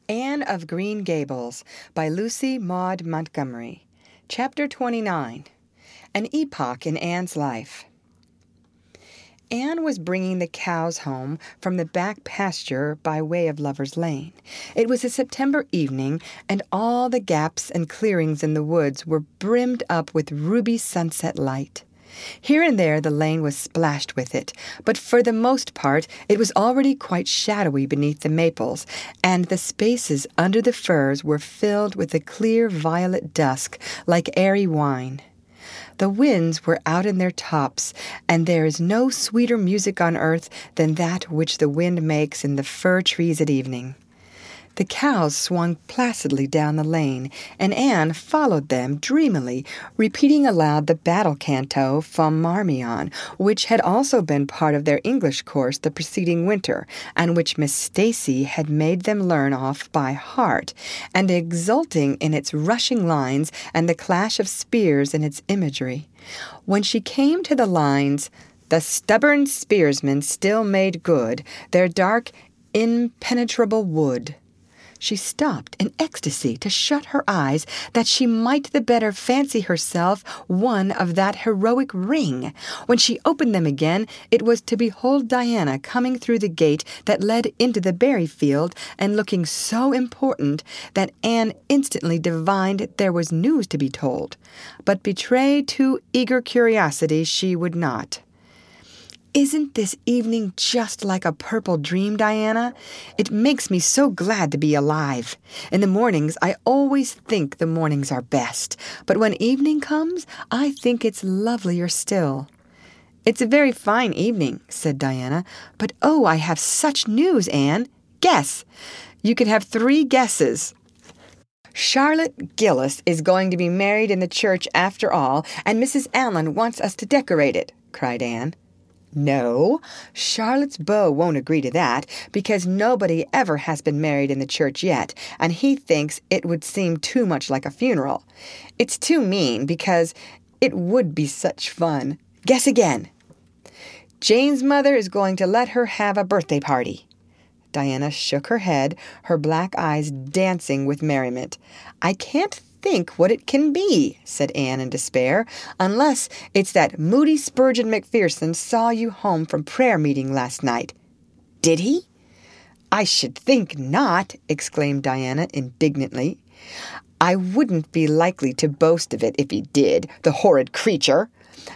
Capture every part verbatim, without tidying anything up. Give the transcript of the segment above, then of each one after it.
Anne of Green Gables by Lucy Maud Montgomery. Chapter twenty-nine. An Epoch in Anne's Life. Anne was bringing the cows home from the back pasture by way of Lover's Lane. It was a September evening, and all the gaps and clearings in the woods were brimmed up with ruby sunset light. Here and there the lane was splashed with it, but for the most part it was already quite shadowy beneath the maples, and the spaces under the firs were filled with a clear violet dusk like airy wine. The winds were out in their tops, and there is no sweeter music on earth than that which the wind makes in the fir trees at evening. The cows swung placidly down the lane, and Anne followed them dreamily, repeating aloud the battle canto from Marmion, which had also been part of their English course the preceding winter, and which Miss Stacy had made them learn off by heart, and exulting in its rushing lines and the clash of spears in its imagery. When she came to the lines, "The stubborn spearsmen still made good their dark, impenetrable wood," she stopped in ecstasy to shut her eyes that she might the better fancy herself one of that heroic ring. When she opened them again, it was to behold Diana coming through the gate that led into the berry field and looking so important that Anne instantly divined there was news to be told. But betray too eager curiosity she would not. "Isn't this evening just like a purple dream, Diana? It makes me so glad to be alive. In the mornings, I always think the mornings are best, but when evening comes, I think it's lovelier still." "It's a very fine evening," said Diana, "but oh, I have such news, Anne. Guess. You can have three guesses." "Charlotte Gillis is going to be married in the church after all, and Missus Allen wants us to decorate it," cried Anne. "No, Charlotte's beau won't agree to that, because nobody ever has been married in the church yet, and he thinks it would seem too much like a funeral. It's too mean, because it would be such fun. Guess again." "Jane's mother is going to let her have a birthday party." Diana shook her head, her black eyes dancing with merriment. "I can't think what it can be," said Anne in despair, "unless it's that Moody Spurgeon McPherson saw you home from prayer meeting last night." "Did he?" "I should think not," exclaimed Diana indignantly. "I wouldn't be likely to boast of it if he did, the horrid creature."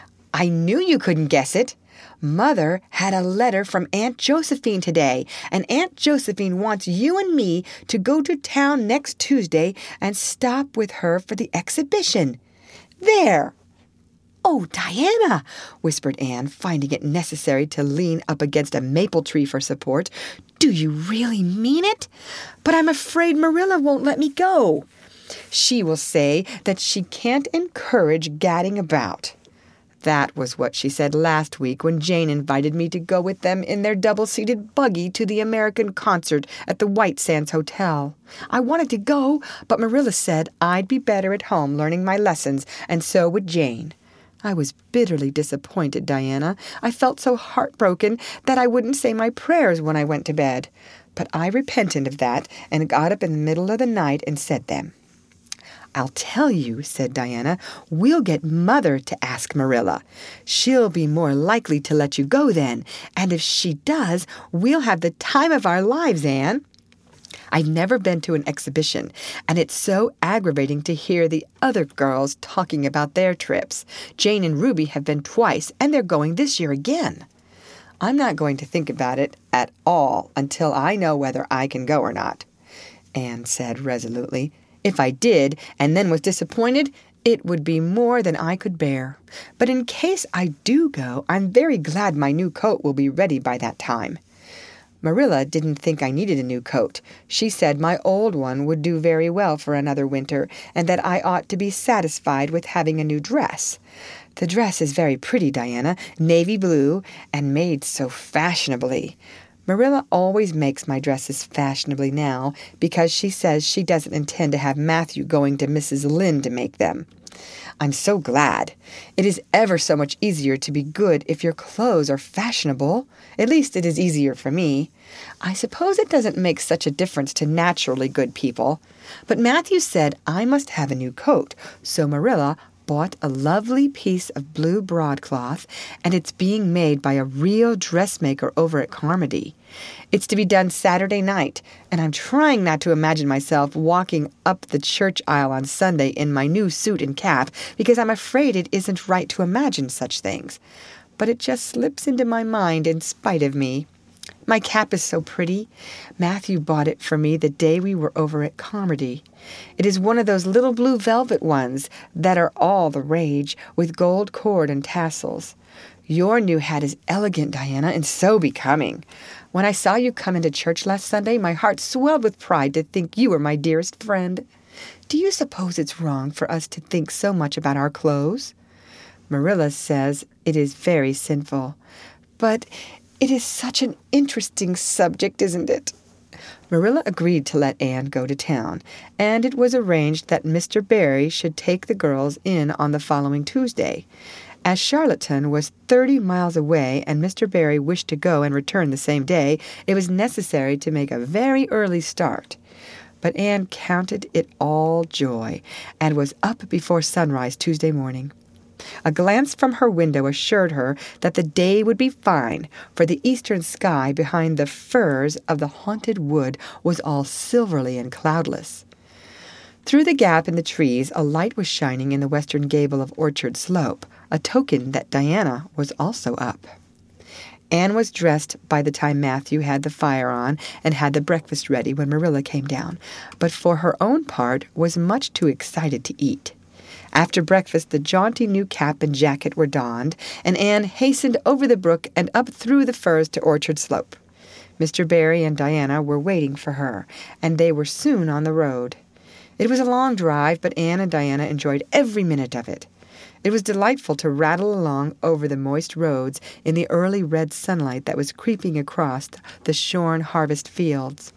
"I knew you couldn't guess it. Mother had a letter from Aunt Josephine today, and Aunt Josephine wants you and me to go to town next Tuesday and stop with her for the exhibition. There!" "Oh, Diana," whispered Anne, finding it necessary to lean up against a maple tree for support, "do you really mean it? But I'm afraid Marilla won't let me go." "She will say that she can't encourage gadding about." That was what she said last week when Jane invited me to go with them in their double-seated buggy to the American concert at the White Sands Hotel. I wanted to go, but Marilla said I'd be better at home learning my lessons, and so would Jane. I was bitterly disappointed, Diana. I felt so heartbroken that I wouldn't say my prayers when I went to bed. But I repented of that and got up in the middle of the night and said them. "I'll tell you," said Diana, "we'll get Mother to ask Marilla. She'll be more likely to let you go then, and if she does, we'll have the time of our lives, Anne." "I've never been to an exhibition, and it's so aggravating to hear the other girls talking about their trips. Jane and Ruby have been twice, and they're going this year again." "I'm not going to think about it at all until I know whether I can go or not," Anne said resolutely. "If I did, and then was disappointed, it would be more than I could bear. But in case I do go, I'm very glad my new coat will be ready by that time." Marilla didn't think I needed a new coat. She said my old one would do very well for another winter, and that I ought to be satisfied with having a new dress. "The dress is very pretty, Diana, navy blue, and made so fashionably. Marilla always makes my dresses fashionably now, because she says she doesn't intend to have Matthew going to Missus Lynde to make them. I'm so glad. It is ever so much easier to be good if your clothes are fashionable. At least it is easier for me. I suppose it doesn't make such a difference to naturally good people. But Matthew said I must have a new coat, so Marilla bought a lovely piece of blue broadcloth, and it's being made by a real dressmaker over at Carmody. It's to be done Saturday night, and I'm trying not to imagine myself walking up the church aisle on Sunday in my new suit and cap, because I'm afraid it isn't right to imagine such things. But it just slips into my mind in spite of me. My cap is so pretty. Matthew bought it for me the day we were over at Carmody. It is one of those little blue velvet ones that are all the rage, with gold cord and tassels. Your new hat is elegant, Diana, and so becoming. When I saw you come into church last Sunday, my heart swelled with pride to think you were my dearest friend. Do you suppose it's wrong for us to think so much about our clothes? Marilla says it is very sinful. But it is such an interesting subject, isn't it? Marilla agreed to let Anne go to town, and it was arranged that Mister Barry should take the girls in on the following Tuesday. As Charlottetown was thirty miles away and Mister Barry wished to go and return the same day, it was necessary to make a very early start. But Anne counted it all joy and was up before sunrise Tuesday morning. A glance from her window assured her that the day would be fine, for the eastern sky behind the firs of the haunted wood was all silvery and cloudless. Through the gap in the trees a light was shining in the western gable of Orchard Slope, a token that Diana was also up. Anne was dressed by the time Matthew had the fire on and had the breakfast ready when Marilla came down, but for her own part was much too excited to eat. After breakfast, the jaunty new cap and jacket were donned, and Anne hastened over the brook and up through the firs to Orchard Slope. Mister Barry and Diana were waiting for her, and they were soon on the road. It was a long drive, but Anne and Diana enjoyed every minute of it. It was delightful to rattle along over the moist roads in the early red sunlight that was creeping across the shorn harvest fields.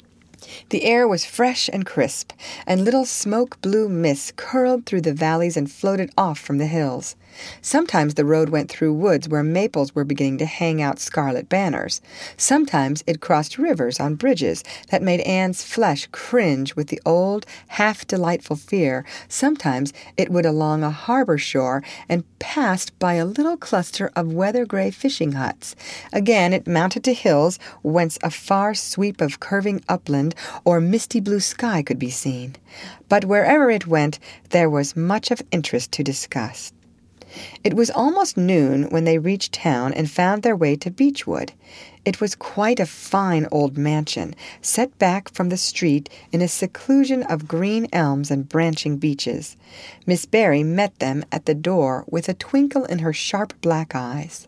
The air was fresh and crisp, and little smoke-blue mists curled through the valleys and floated off from the hills. Sometimes the road went through woods where maples were beginning to hang out scarlet banners. Sometimes it crossed rivers on bridges that made Anne's flesh cringe with the old, half-delightful fear. Sometimes it would along a harbor shore and passed by a little cluster of weather-gray fishing huts. Again it mounted to hills whence a far sweep of curving upland or misty blue sky could be seen. But wherever it went, there was much of interest to discuss. It was almost noon when they reached town and found their way to Beechwood. It was quite a fine old mansion, set back from the street in a seclusion of green elms and branching beeches. Miss Barry met them at the door with a twinkle in her sharp black eyes.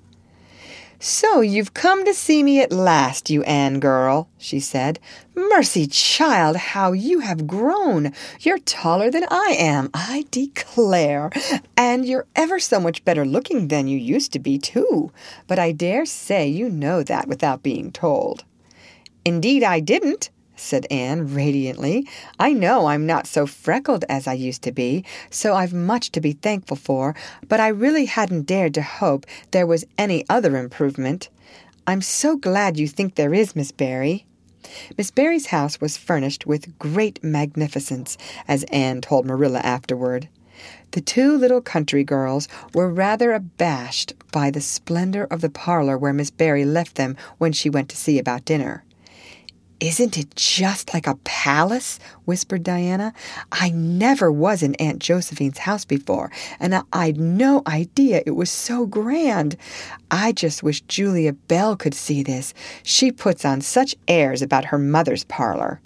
"So you've come to see me at last, you Anne girl," she said. "Mercy, child, how you have grown! You're taller than I am, I declare. And you're ever so much better looking than you used to be, too. But I dare say you know that without being told." "Indeed I didn't," said Anne radiantly. "I know I'm not so freckled as I used to be, so I've much to be thankful for, but I really hadn't dared to hope there was any other improvement. I'm so glad you think there is, Miss Barry." Miss Barry's house was furnished with great magnificence, as Anne told Marilla afterward. The two little country girls were rather abashed by the splendor of the parlor where Miss Barry left them when she went to see about dinner. "Isn't it just like a palace?" whispered Diana. "I never was in Aunt Josephine's house before, and I'd no idea it was so grand. I just wish Julia Bell could see this. She puts on such airs about her mother's parlor."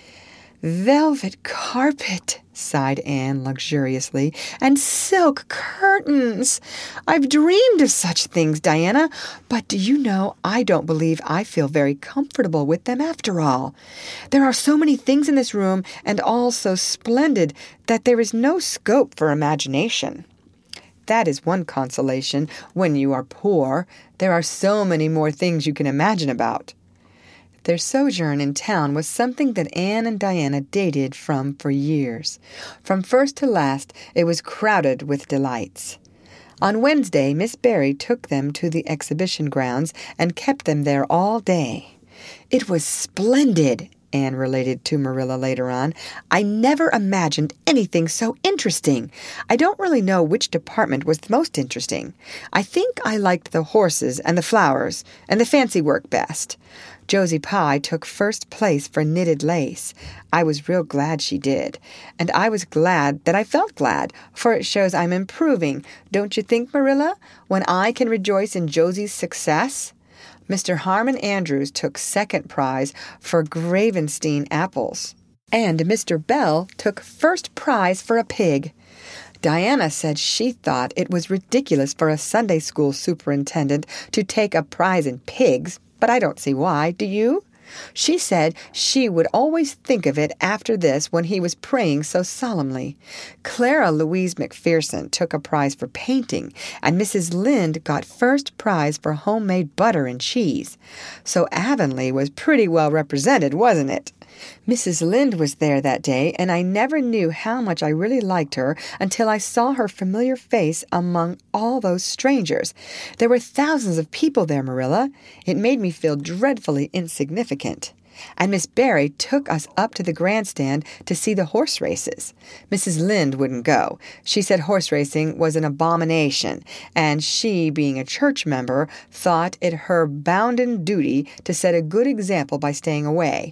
"Velvet carpet," sighed Anne luxuriously, "and silk curtains. I've dreamed of such things, Diana, but do you know, I don't believe I feel very comfortable with them after all. There are so many things in this room, and all so splendid, that there is no scope for imagination." "That is one consolation. When you are poor, there are so many more things you can imagine about." Their sojourn in town was something that Anne and Diana dated from for years. From first to last, it was crowded with delights. On Wednesday, Miss Barry took them to the exhibition grounds and kept them there all day. "It was splendid," Anne related to Marilla later on. "I never imagined anything so interesting. I don't really know which department was the most interesting. I think I liked the horses and the flowers and the fancy work best. Josie Pye took first place for knitted lace. I was real glad she did. And I was glad that I felt glad, for it shows I'm improving. Don't you think, Marilla, when I can rejoice in Josie's success?" Mister Harmon Andrews took second prize for Gravenstein apples, and Mister Bell took first prize for a pig. Diana said she thought it was ridiculous for a Sunday school superintendent to take a prize in pigs, but I don't see why. Do you? She said she would always think of it after this when he was praying so solemnly. Clara Louise McPherson took a prize for painting, and Missus Lynde got first prize for homemade butter and cheese. So Avonlea was pretty well represented, wasn't it? Missus Lynde was there that day, and I never knew how much I really liked her until I saw her familiar face among all those strangers. There were thousands of people there, Marilla. It made me feel dreadfully insignificant. And Miss Barry took us up to the grandstand to see the horse races. Missus Lynde wouldn't go. She said horse racing was an abomination, and she, being a church member, thought it her bounden duty to set a good example by staying away.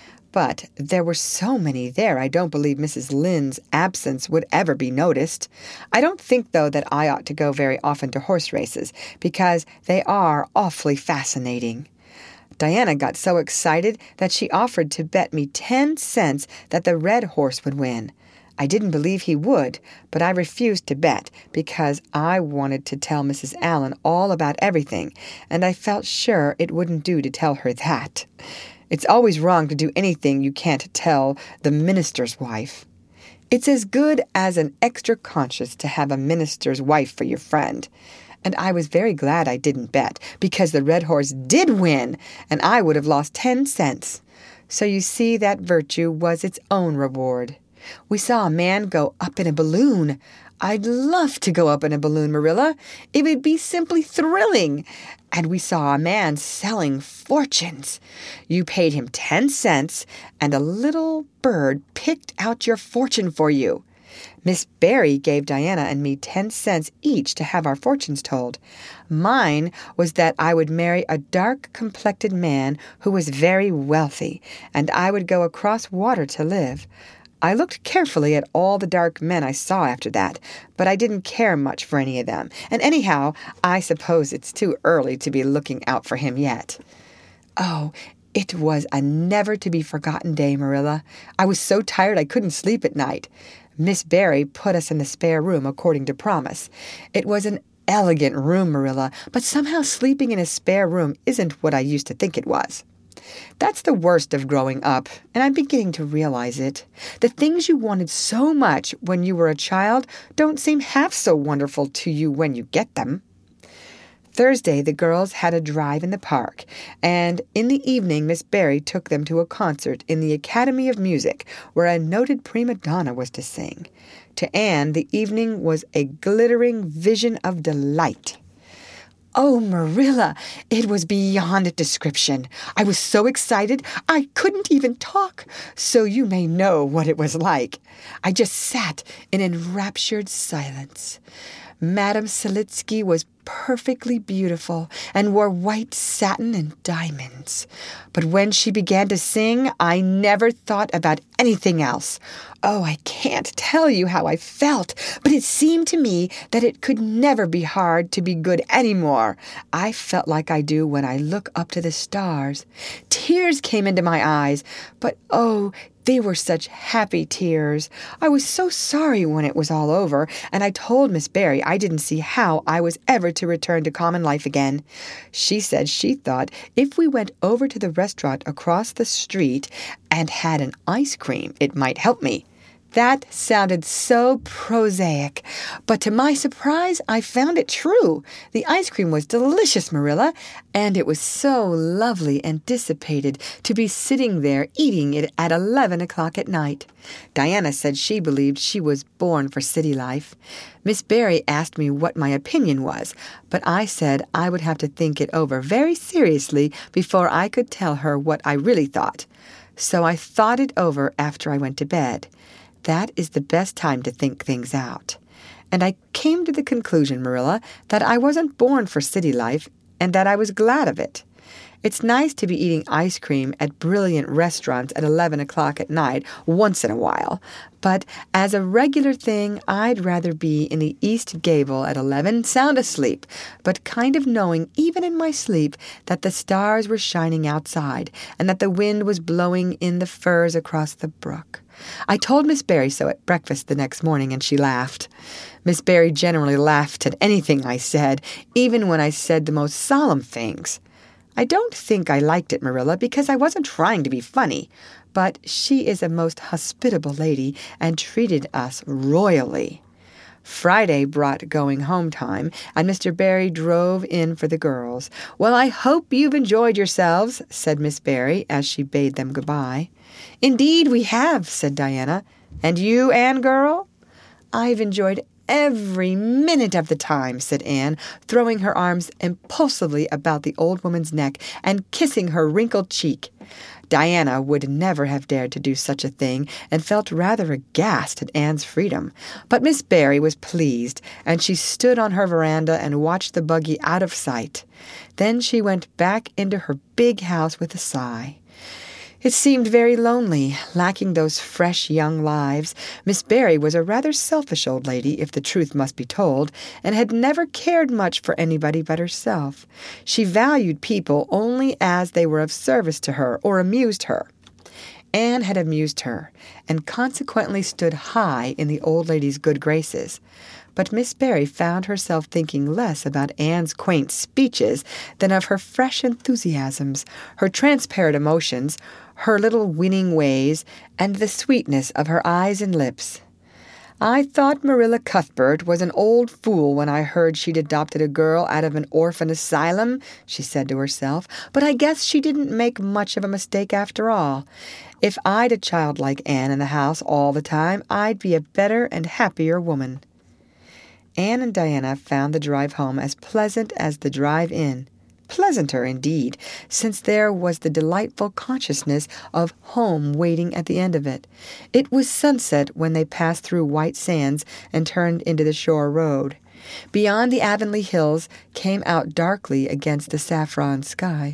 But there were so many there, I don't believe Missus Lynde's absence would ever be noticed. I don't think, though, that I ought to go very often to horse races, because they are awfully fascinating. Diana got so excited that she offered to bet me ten cents that the red horse would win. I didn't believe he would, but I refused to bet because I wanted to tell Missus Allen all about everything, and I felt sure it wouldn't do to tell her that. It's always wrong to do anything you can't tell the minister's wife. It's as good as an extra conscience to have a minister's wife for your friend. And I was very glad I didn't bet, because the red horse did win, and I would have lost ten cents. So you see, that virtue was its own reward. We saw a man go up in a balloon. I'd love to go up in a balloon, Marilla. It would be simply thrilling. And we saw a man selling fortunes. You paid him ten cents, and a little bird picked out your fortune for you. Miss Barry gave Diana and me ten cents each to have our fortunes told. Mine was that I would marry a dark-complected man who was very wealthy, and I would go across water to live. I looked carefully at all the dark men I saw after that, but I didn't care much for any of them. And anyhow, I suppose it's too early to be looking out for him yet. Oh, it was a never-to-be-forgotten day, Marilla. I was so tired I couldn't sleep at night. Miss Barry put us in the spare room according to promise. It was an elegant room, Marilla, but somehow sleeping in a spare room isn't what I used to think it was. That's the worst of growing up, and I'm beginning to realize it. The things you wanted so much when you were a child don't seem half so wonderful to you when you get them. Thursday, the girls had a drive in the park, and in the evening Miss Barry took them to a concert in the Academy of Music, where a noted prima donna was to sing. To Anne, the evening was a glittering vision of delight. Oh, Marilla, it was beyond description. I was so excited I couldn't even talk, so you may know what it was like. I just sat in enraptured silence. Madame Selitsky was perfectly beautiful and wore white satin and diamonds. But when she began to sing, I never thought about anything else. Oh, I can't tell you how I felt, but it seemed to me that it could never be hard to be good anymore. I felt like I do when I look up to the stars. Tears came into my eyes, but oh, they were such happy tears. I was so sorry when it was all over, and I told Miss Barry I didn't see how I was ever to return to common life again. She said she thought if we went over to the restaurant across the street and had an ice cream, it might help me. That sounded so prosaic, but to my surprise, I found it true. The ice cream was delicious, Marilla, and it was so lovely and dissipated to be sitting there eating it at eleven o'clock at night. Diana said she believed she was born for city life. Miss Barry asked me what my opinion was, but I said I would have to think it over very seriously before I could tell her what I really thought. So I thought it over after I went to bed. That is the best time to think things out. And I came to the conclusion, Marilla, that I wasn't born for city life and that I was glad of it. It's nice to be eating ice cream at brilliant restaurants at eleven o'clock at night once in a while, but as a regular thing, I'd rather be in the East Gable at eleven, sound asleep, but kind of knowing, even in my sleep, that the stars were shining outside and that the wind was blowing in the firs across the brook. I told Miss Barry so at breakfast the next morning, and she laughed. Miss Barry generally laughed at anything I said, even when I said the most solemn things. I don't think I liked it, Marilla, because I wasn't trying to be funny, but she is a most hospitable lady and treated us royally. Friday brought going home time, and Mister Barry drove in for the girls. "Well, I hope you've enjoyed yourselves," said Miss Barry as she bade them goodbye. "Indeed we have," said Diana. "And you, Anne girl?" "I've enjoyed every minute of the time," said Anne, throwing her arms impulsively about the old woman's neck and kissing her wrinkled cheek. Diana would never have dared to do such a thing and felt rather aghast at Anne's freedom. But Miss Barry was pleased, and she stood on her veranda and watched the buggy out of sight. Then she went back into her big house with a sigh. It seemed very lonely, lacking those fresh young lives. Miss Barry was a rather selfish old lady, if the truth must be told, and had never cared much for anybody but herself. She valued people only as they were of service to her or amused her. Anne had amused her, and consequently stood high in the old lady's good graces. But Miss Barry found herself thinking less about Anne's quaint speeches than of her fresh enthusiasms, her transparent emotions, her little winning ways, and the sweetness of her eyes and lips. "I thought Marilla Cuthbert was an old fool when I heard she'd adopted a girl out of an orphan asylum," she said to herself, "but I guess she didn't make much of a mistake after all. If I'd a child like Anne in the house all the time, I'd be a better and happier woman." Anne and Diana found the drive home as pleasant as the drive in. Pleasanter, indeed, since there was the delightful consciousness of home waiting at the end of it. It was sunset when they passed through White Sands and turned into the shore road. Beyond the Avonlea hills came out darkly against the saffron sky.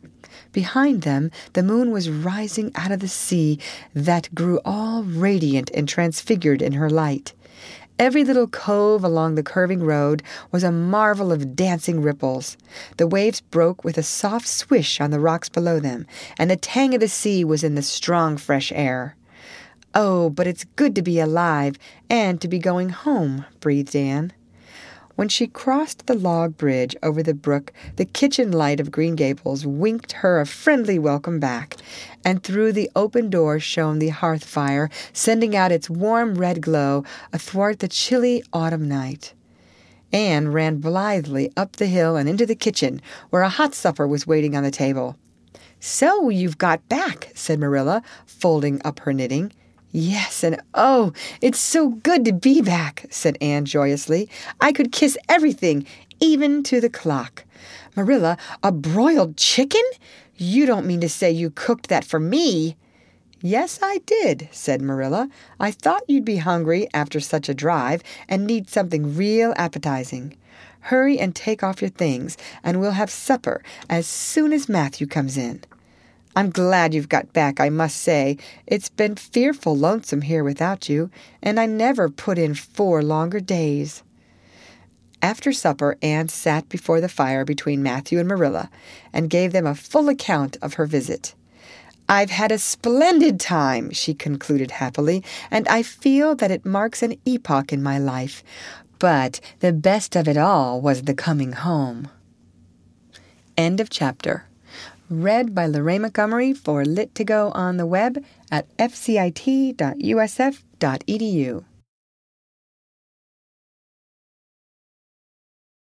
Behind them, the moon was rising out of the sea that grew all radiant and transfigured in her light. Every little cove along the curving road was a marvel of dancing ripples. The waves broke with a soft swish on the rocks below them, and the tang of the sea was in the strong, fresh air. "Oh, but it's good to be alive and to be going home," breathed Anne. When she crossed the log bridge over the brook, the kitchen light of Green Gables winked her a friendly welcome back, and through the open door shone the hearth fire, sending out its warm red glow athwart the chilly autumn night. Anne ran blithely up the hill and into the kitchen, where a hot supper was waiting on the table. "So you've got back," said Marilla, folding up her knitting. "Yes, and oh, it's so good to be back," said Anne joyously. "I could kiss everything, even to the clock. Marilla, a broiled chicken? You don't mean to say you cooked that for me?" "Yes, I did," said Marilla. "I thought you'd be hungry after such a drive and need something real appetizing. Hurry and take off your things, and we'll have supper as soon as Matthew comes in. I'm glad you've got back, I must say. It's been fearful lonesome here without you, and I never put in four longer days." After supper, Anne sat before the fire between Matthew and Marilla and gave them a full account of her visit. "I've had a splendid time," she concluded happily, "and I feel that it marks an epoch in my life. But the best of it all was the coming home." End of chapter. Read by Lorraine Montgomery for Lit to Go on the web at f c i t dot u s f dot e d u.